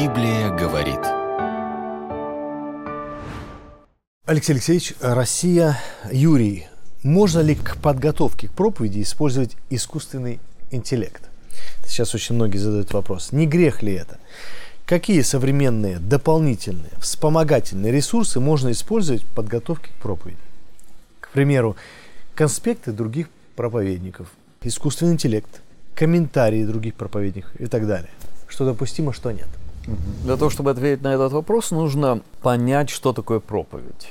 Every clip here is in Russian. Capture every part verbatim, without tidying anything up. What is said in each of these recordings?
Библия говорит. Алексей Алексеевич, Россия, Юрий. Можно ли к подготовке к проповеди использовать искусственный интеллект? Сейчас очень многие задают вопрос. Не грех ли это? Какие современные, дополнительные, вспомогательные ресурсы можно использовать в подготовке к проповеди? К примеру, конспекты других проповедников, искусственный интеллект, комментарии других проповедников и так далее. Что допустимо, что нет. Для того, чтобы ответить на этот вопрос, нужно понять, что такое проповедь.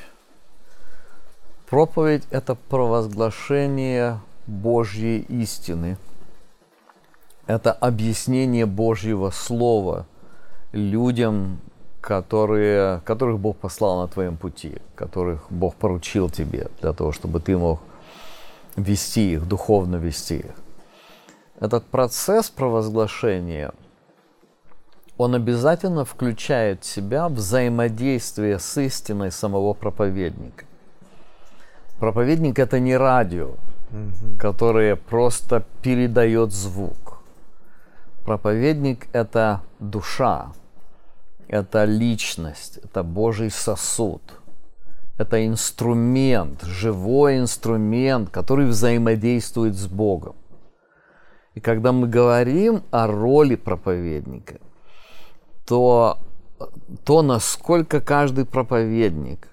Проповедь – это провозглашение Божьей истины. Это объяснение Божьего Слова людям, которые, которых Бог послал на твоем пути, которых Бог поручил тебе, для того, чтобы ты мог вести их, духовно вести их. Этот процесс провозглашения, он обязательно включает в себя взаимодействие с истиной самого проповедника. Проповедник – это не радио, mm-hmm. которое просто передает звук. Проповедник – это душа, это личность, это Божий сосуд. Это инструмент, живой инструмент, который взаимодействует с Богом. И когда мы говорим о роли проповедника, то, то насколько каждый проповедник,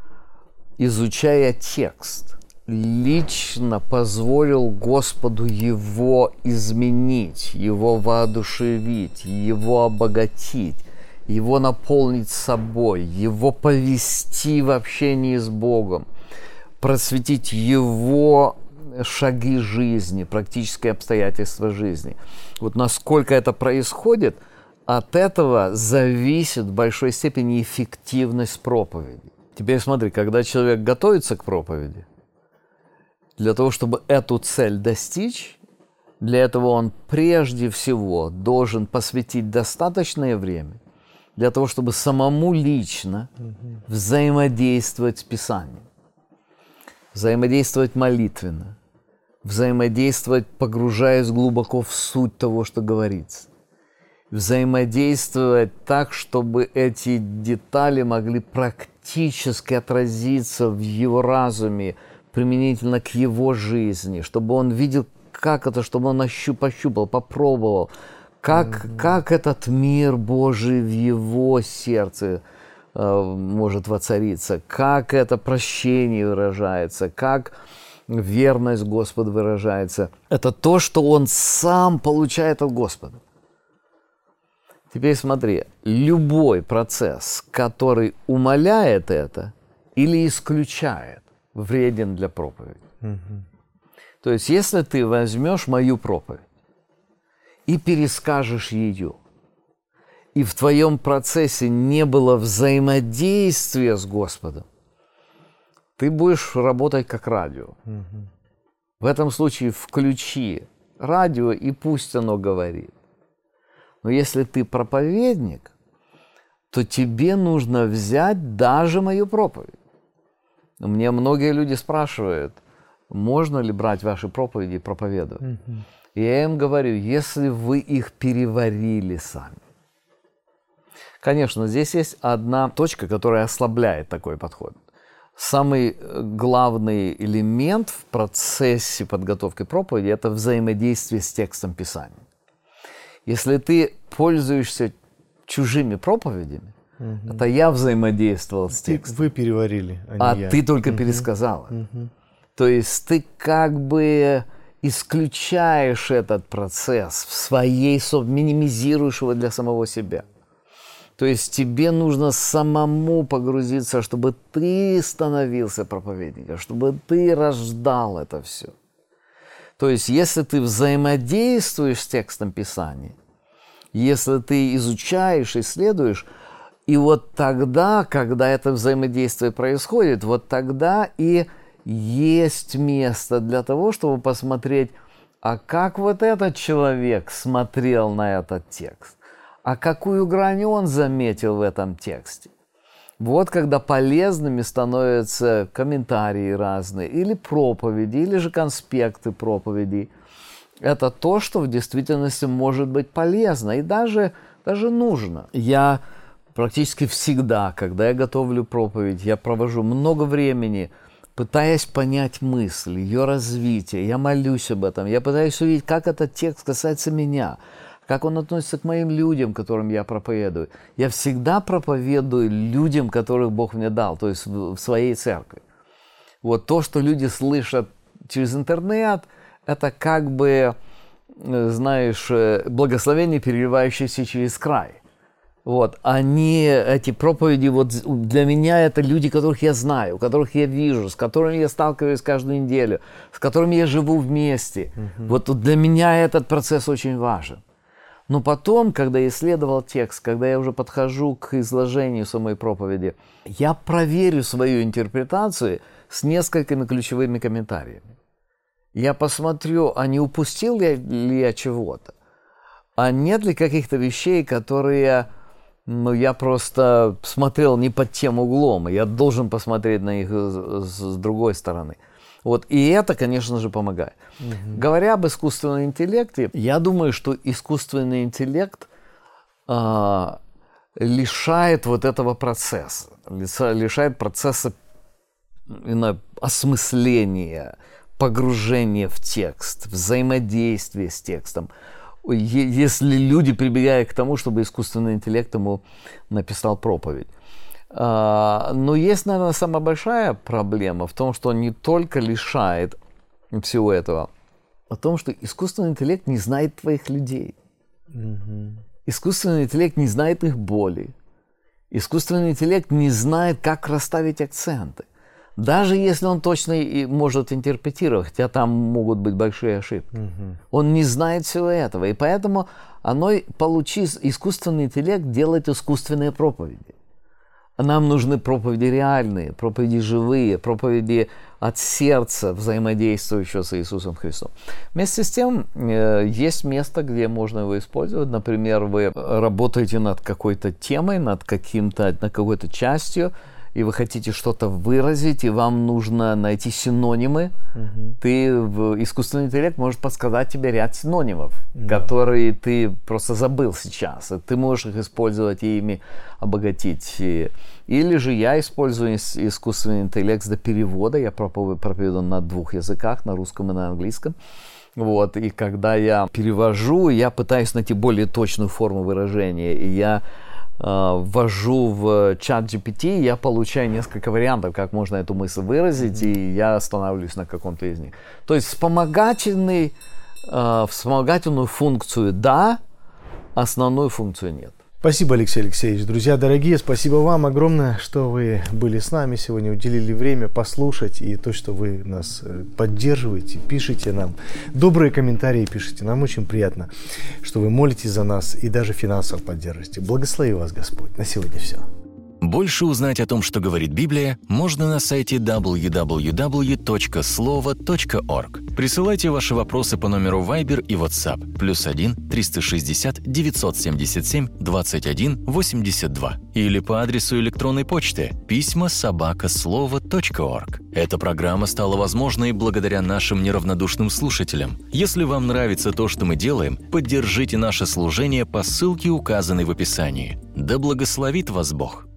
изучая текст, лично позволил Господу его изменить, его воодушевить, его обогатить, его наполнить собой, его повести в общении с Богом, просветить его шаги жизни, практические обстоятельства жизни. Вот насколько это происходит, от этого зависит в большой степени эффективность проповеди. Теперь смотри, когда человек готовится к проповеди, для того, чтобы эту цель достичь, для этого он прежде всего должен посвятить достаточное время для того, чтобы самому лично взаимодействовать с Писанием, взаимодействовать молитвенно, взаимодействовать, погружаясь глубоко в суть того, что говорится, взаимодействовать так, чтобы эти детали могли практически отразиться в его разуме, применительно к его жизни, чтобы он видел, как это, чтобы он ощупал, попробовал, как, mm-hmm. как этот мир Божий в его сердце э, может воцариться, как это прощение выражается, как верность Господу выражается. Это то, что он сам получает от Господа. Теперь смотри, любой процесс, который умаляет это или исключает, вреден для проповеди. Mm-hmm. То есть, если ты возьмешь мою проповедь и перескажешь ее, и в твоем процессе не было взаимодействия с Господом, ты будешь работать как радио. Mm-hmm. В этом случае включи радио, и пусть оно говорит. Но если ты проповедник, то тебе нужно взять даже мою проповедь. Мне многие люди спрашивают, можно ли брать ваши проповеди и проповедовать. Mm-hmm. И я им говорю, если вы их переварили сами. Конечно, здесь есть одна точка, которая ослабляет такой подход. Самый главный элемент в процессе подготовки проповеди – это взаимодействие с текстом Писания. Если ты пользуешься чужими проповедями, угу. это я взаимодействовал с текстом. Вы переварили, а не а я. ты только угу. пересказала. Угу. То есть ты как бы исключаешь этот процесс в своей, минимизируешь его для самого себя. То есть тебе нужно самому погрузиться, чтобы ты становился проповедником, чтобы ты рождал это все. То есть если ты взаимодействуешь с текстом Писания, если ты изучаешь, исследуешь, и вот тогда, когда это взаимодействие происходит, вот тогда и есть место для того, чтобы посмотреть, а как вот этот человек смотрел на этот текст, а какую грань он заметил в этом тексте. Вот когда полезными становятся комментарии разные, или проповеди, или же конспекты проповедей, это то, что в действительности может быть полезно и даже, даже нужно. Я практически всегда, когда я готовлю проповедь, я провожу много времени, пытаясь понять мысль, ее развитие. Я молюсь об этом, я пытаюсь увидеть, как этот текст касается меня, как он относится к моим людям, которым я проповедую. Я всегда проповедую людям, которых Бог мне дал, то есть в своей церкви. Вот то, что люди слышат через интернет, это как бы, знаешь, благословение, переливающееся через край. Вот, они, эти проповеди, вот для меня это люди, которых я знаю, которых я вижу, с которыми я сталкиваюсь каждую неделю, с которыми я живу вместе. Uh-huh. Вот для меня этот процесс очень важен. Но потом, когда я исследовал текст, когда я уже подхожу к изложению самой проповеди, я проверю свою интерпретацию с несколькими ключевыми комментариями. Я посмотрю, а не упустил я, ли я чего-то, а нет ли каких-то вещей, которые... Ну, я просто смотрел не под тем углом, и я должен посмотреть на них с, с другой стороны. Вот, и это, конечно же, помогает. Угу. Говоря об искусственном интеллекте, я думаю, что искусственный интеллект а, лишает вот этого процесса, лишает процесса именно осмысления, погружения в текст, взаимодействия с текстом. Если люди прибегают к тому, чтобы искусственный интеллект ему написал проповедь. Но есть, наверное, самая большая проблема в том, что он не только лишает всего этого, а в том, что искусственный интеллект не знает твоих людей. Mm-hmm. Искусственный интеллект не знает их боли. Искусственный интеллект не знает, как расставить акценты. Даже если он точно и может интерпретировать, хотя там могут быть большие ошибки. Угу. Он не знает всего этого. И поэтому оно, получив искусственный интеллект, делает искусственные проповеди. Нам нужны проповеди реальные, проповеди живые, проповеди от сердца, взаимодействующего с Иисусом Христом. Вместе с тем, есть место, где можно его использовать. Например, вы работаете над какой-то темой, над, каким-то, над какой-то частью, и вы хотите что-то выразить, и вам нужно найти синонимы, угу. Ты, искусственный интеллект может подсказать тебе ряд синонимов, да. которые ты просто забыл сейчас. И ты можешь их использовать и ими обогатить. Или же я использую искусственный интеллект для перевода. Я проповедую на двух языках, на русском и на английском. Вот. И когда я перевожу, я пытаюсь найти более точную форму выражения. И я ввожу в чат джи пи ти, я получаю несколько вариантов, как можно эту мысль выразить, mm-hmm. и я останавливаюсь на каком-то из них. То есть вспомогательный, э, вспомогательную функцию да, основную функцию нет. Спасибо, Алексей Алексеевич. Друзья дорогие, спасибо вам огромное, что вы были с нами сегодня, уделили время послушать, и то, что вы нас поддерживаете, пишите нам добрые комментарии, пишите. Нам очень приятно, что вы молитесь за нас и даже финансово поддерживаете. Благослови вас Господь. На сегодня все. Больше узнать о том, что говорит Библия, можно на сайте дабл ю дабл ю дабл ю точка слово точка орг. Присылайте ваши вопросы по номеру Viber и WhatsApp плюс один триста шестьдесят девятьсот семьдесят семь двадцать один восемьдесят два или по адресу электронной почты письма собака слово точка орг. Эта программа стала возможной благодаря нашим неравнодушным слушателям. Если вам нравится то, что мы делаем, поддержите наше служение по ссылке, указанной в описании. Да благословит вас Бог!